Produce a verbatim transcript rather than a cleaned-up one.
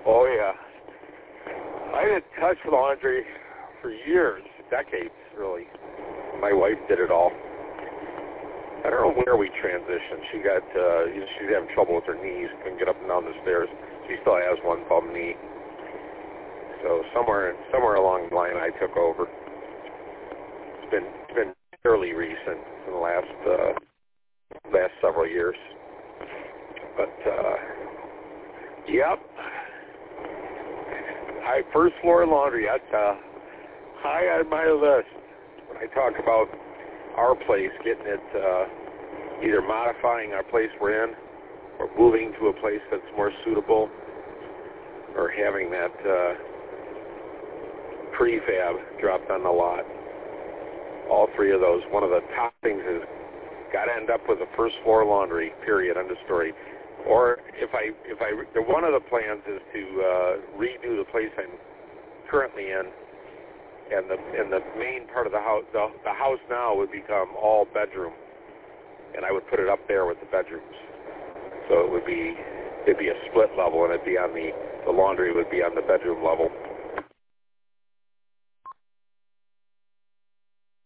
Oh, yeah. I didn't touch laundry for years, decades, really. My wife did it all. I don't know where we transitioned. She got, uh, you know, she's having trouble with her knees, couldn't get up and down the stairs. She still has one bum knee. So somewhere, somewhere along the line, I took over. It's been, it's been fairly recent in the last, uh, last several years. But, uh, yep. High first floor laundry. That's uh, high on my list when I talk about our place, getting it, uh, either modifying our place we're in or moving to a place that's more suitable or having that uh, prefab dropped on the lot. All three of those. One of the top things is got to end up with a first floor laundry, period, end of story. Or if I, if I, one of the plans is to uh, redo the place I'm currently in, and the and the main part of the house, the, the house now would become all bedroom, and I would put it up there with the bedrooms. So it would be, it'd be a split level, and it'd be on the, the laundry would be on the bedroom level.